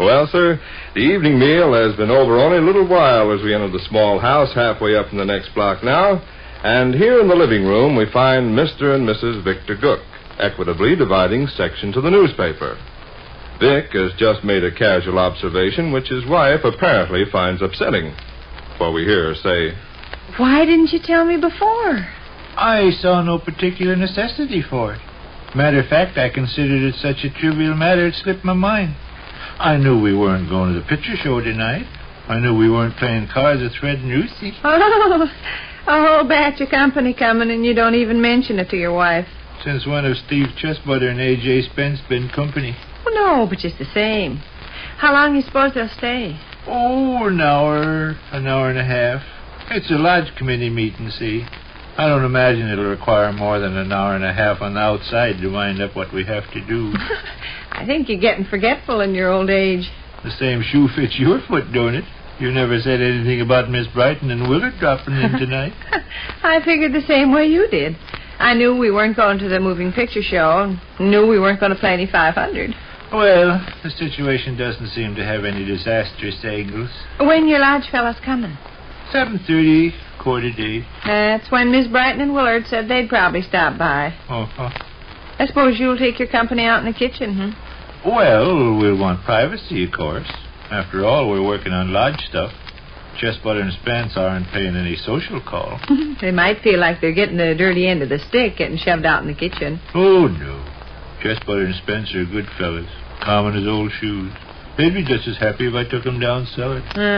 Well, sir, the evening meal has been over only a little while as we enter the small house halfway up in the next block now. And here in the living room we find Mr. and Mrs. Victor Gook, equitably dividing sections of the newspaper. Vic has just made a casual observation which his wife apparently finds upsetting. For we hear her say, "Why didn't you tell me before?" I saw no particular necessity for it. Matter of fact, I considered it such a trivial matter it slipped my mind. I knew we weren't going to the picture show tonight. I knew we weren't playing cards with Fred and Ruthie. Oh, a whole batch of company coming, and you don't even mention it to your wife. Since when have Steve Chessbutter and A.J. Spence been company? Well, no, but just the same. How long do you suppose they'll stay? Oh, an hour and a half. It's a lodge committee meeting, see. I don't imagine it'll require more than an hour and a half on the outside to wind up what we have to do. I think you're getting forgetful in your old age. The same shoe fits your foot, don't it? You never said anything about Miss Brighton and Willard dropping in tonight. I figured the same way you did. I knew we weren't going to the moving picture show, and knew we weren't going to play any 500. Well, the situation doesn't seem to have any disastrous angles. When your lodge fellas coming? 7:30, quarter day. That's when Miss Brighton and Willard said they'd probably stop by. Uh-huh. I suppose you'll take your company out in the kitchen, Well, we'll want privacy, of course. After all, we're working on lodge stuff. Chessbutter and Spence aren't paying any social call. They might feel like they're getting the dirty end of the stick, getting shoved out in the kitchen. Oh, no. Chessbutter and Spence are good fellas, common as old shoes. They'd be just as happy if I took them down cellar.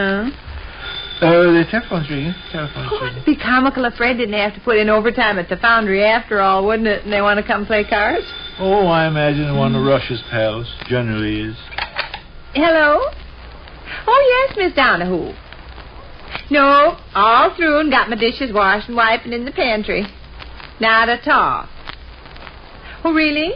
The telephone's ringing. It'd be comical if Fred didn't have to put in overtime at the foundry after all, wouldn't it? And they want to come play cards? Oh, I imagine one of Rush's pals. Generally is. Hello? Oh, yes, Miss Donahue. No, all through and got my dishes washed and wiping in the pantry. Not at all. Oh, really?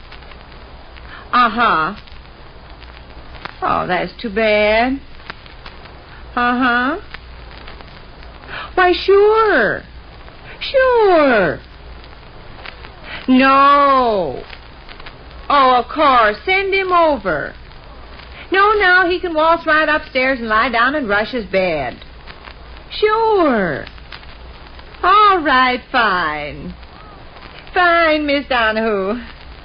Uh-huh. Oh, that's too bad. Uh-huh. Why, sure. Sure. No. Oh, of course. Send him over. No, he can waltz right upstairs and lie down in Rush's bed. Sure. All right, fine. Fine, Miss Donahue.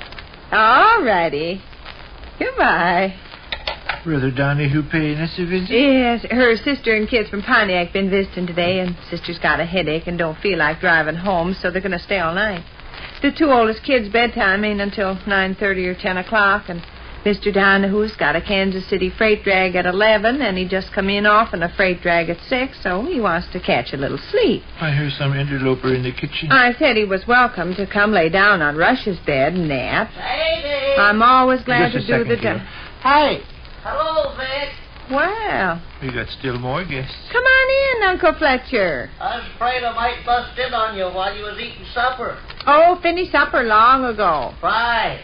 All righty. Goodbye. Brother Donahue paying us a visit? Yes, her sister and kids from Pontiac been visiting today, and sister's got a headache and don't feel like driving home, so they're going to stay all night. The two oldest kids' bedtime ain't until 9:30 or 10 o'clock, and Mr. Donahue's got a Kansas City freight drag at 11, and he just come in off on a freight drag at 6, so he wants to catch a little sleep. I hear some interloper in the kitchen. I said he was welcome to come lay down on Rush's bed and nap. Hey, I'm always glad Just to a do the... second, Kiddo. Hey. Hello, Vic. Well, We got still more guests. come on in, Uncle Fletcher. I was afraid I might bust in on you while you was eating supper. Oh, finished supper long ago. Right.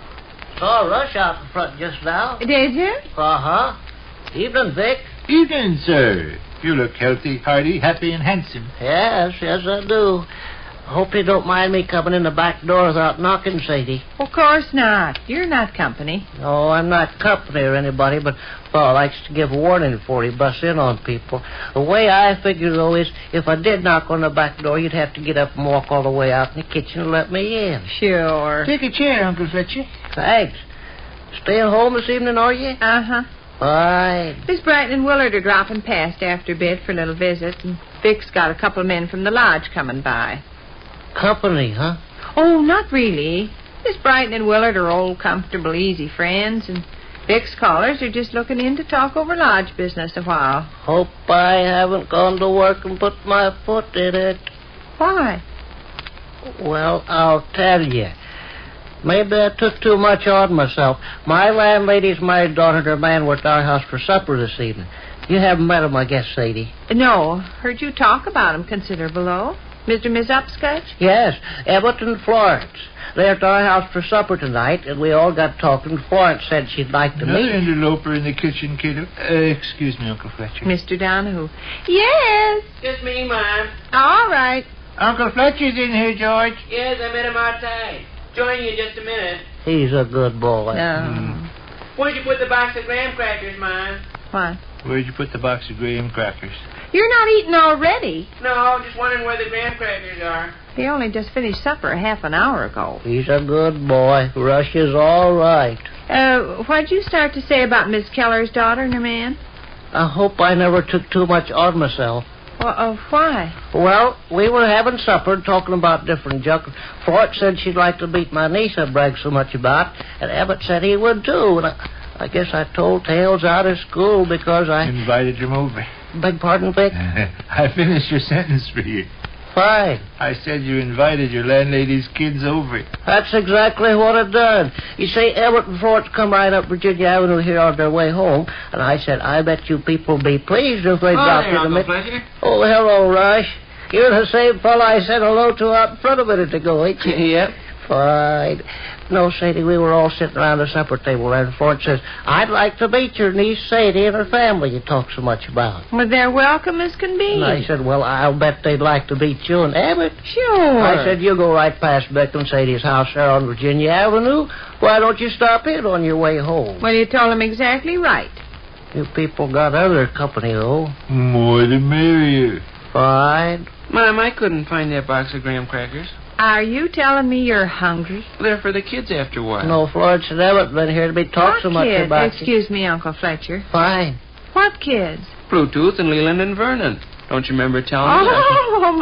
Saw Rush out in front just now. Did you? Uh-huh. Evening, Vic. Evening, sir. You look healthy, hearty, happy, and handsome. Yes, I do. Hope you don't mind me coming in the back door without knocking, Sadie. Of course not. You're not company. No, I'm not company or anybody, but Paul likes to give warning before he busts in on people. The way I figure, though, is if I did knock on the back door, you'd have to get up and walk all the way out in the kitchen and let me in. Sure. Take a chair, Uncle Fletcher. Thanks. Staying home this evening, are you? Uh-huh. Fine. Miss Brighton and Willard are dropping past after a bit for a little visit, and Vic's got a couple of men from the lodge coming by. Company, huh? Oh, not really. Miss Brighton and Willard are old, comfortable, easy friends, and Vic's callers are just looking in to talk over lodge business a while. Hope I haven't gone to work and put my foot in it. Why? Well, I'll tell you. Maybe I took too much on myself. My landlady's married daughter to a man we're at our house for supper this evening. You haven't met him, I guess, Sadie. No. Heard you talk about him considerable, though. Mr. and Miss Upscotch? Yes, Everett and Florence. They're at our house for supper tonight, and we all got talking. Florence said she'd like to Another meet. interloper in the kitchen, kiddo. Excuse me, Uncle Fletcher. Mr. Donahue. Yes. Just me, Mom. All right. Uncle Fletcher's in here, George. Yes, I met him outside. Join you in just a minute. He's a good boy. Where'd you put the box of graham crackers, Ma? What? Where'd you put the box of graham crackers? You're not eating already. No, just wondering where the graham crackers are. He only just finished supper half an hour ago. He's a good boy. Rush is all right. What'd you start to say about Miss Keller's daughter and her man? I hope I never took too much on myself. Why? Well, we were having supper and talking about different junk. Fort said she'd like to meet my niece I bragged so much about, and Abbott said he would too. And I guess I told tales out of school because I... Invited him over. Beg pardon, Vic? I finished your sentence for you. Fine. I said you invited your landlady's kids over. That's exactly what I done. You see, Abbott and Fort come right up Virginia Avenue here on their way home, and I said, I bet you people will be pleased if they drop in a minute. Fletcher. Oh, hello, Rush. You're the same fellow I said hello to out in front a minute ago, ain't you? Yep. Fine. No, Sadie, we were all sitting around the supper table there, and Fort says, I'd like to meet your niece Sadie and her family you talk so much about. Well, they're welcome as can be. And I said, well, I'll bet they'd like to meet you and Abbott. Sure. I said, you go right past Beck and Sadie's house there on Virginia Avenue. Why don't you stop in on your way home? Well, you told him exactly right. You people got other company, though. More the merrier. Fine. Mom, I couldn't find that box of graham crackers. Are you telling me you're hungry? They're for the kids after a while. No, Florence and Abbott been here to be talked so much kids? about. Excuse me, Uncle Fletcher. Fine. What kids? Bluetooth and Leland and Vernon. Don't you remember telling me that? Oh,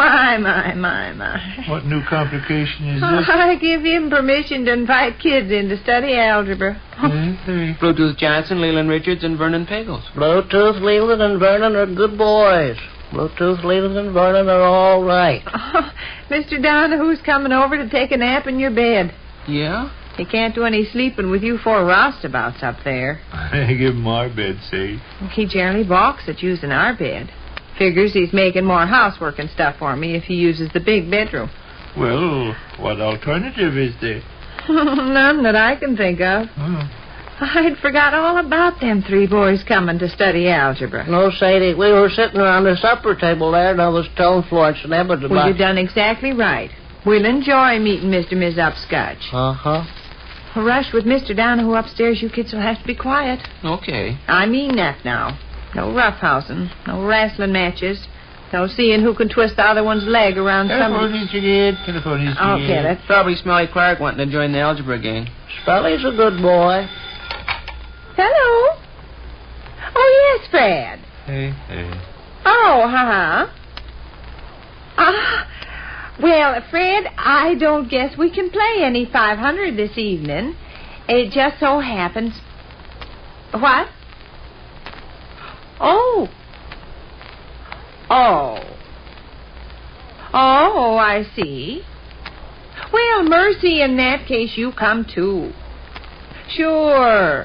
my. What new complication is Oh, this? I give him permission to invite kids in to study algebra. Bluetooth Johnson, Leland Richards, and Vernon Pagels. Bluetooth, Leland, and Vernon are good boys. Bluetooth, Leland, and Vernon are all right. Oh, Mr. Donahue's coming over to take a nap in your bed. Yeah? He can't do any sleeping with you four roustabouts up there. I give him our bed, say. He generally balks at using our bed. Figures he's making more housework and stuff for me if he uses the big bedroom. Well, what alternative is there? None that I can think of. Oh. I'd forgot all about them three boys coming to study algebra. No, Sadie, we were sitting around the supper table there, and I was telling Florence and Abbott about... Well, you've done exactly right. We'll enjoy meeting Mr. and Miss Upscotch. Uh-huh. Rush, with Mr. Donahue upstairs, you kids will have to be quiet. Okay. I mean that now. No roughhousing, no wrestling matches, no seeing who can twist the other one's leg around somebody. Telephone is Okay, that's... Probably Smelly Clark wanting to join the algebra gang. Spelly's a good boy. Hello? Oh, yes, Fred. Hey. Oh, well, Fred, I don't guess we can play any 500 this evening. It just so happens... What? Oh, I see. Well, mercy, in that case, you come too. Sure.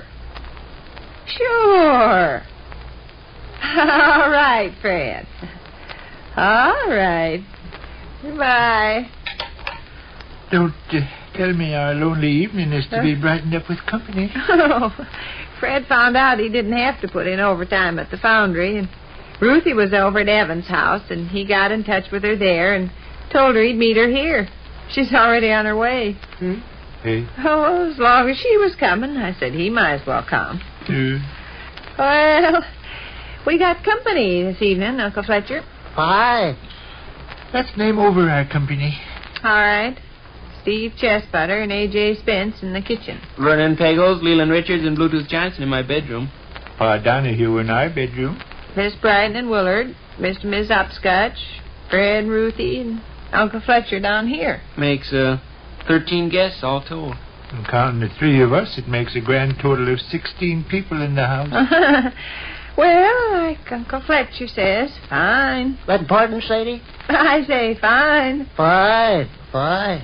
All right, Fred. All right. Goodbye. Don't tell me our lonely evening is to be brightened up with company. Oh, Fred found out he didn't have to put in overtime at the foundry, and Ruthie was over at Evan's house, and he got in touch with her there and told her he'd meet her here. She's already on her way. Hey. Oh, as long as she was coming, I said he might as well come. Well, we got company this evening, Uncle Fletcher. Fine. Let's name over our company. All right. Steve Chesbutter and A.J. Spence in the kitchen. Vernon Pagels, Leland Richards, and Bluetooth Johnson in my bedroom. Pa Donahue in our bedroom. Miss Brighton and Willard, Mr. and Miss Upscotch, Fred and Ruthie, and Uncle Fletcher down here. Makes 13 guests all told. And counting the three of us, it makes a grand total of 16 people in the house. Well, like Uncle Fletcher says, fine. Beg pardon, Sadie? I say fine. Fine.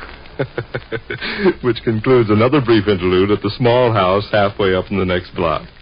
Which concludes another brief interlude at the small house halfway up in the next block.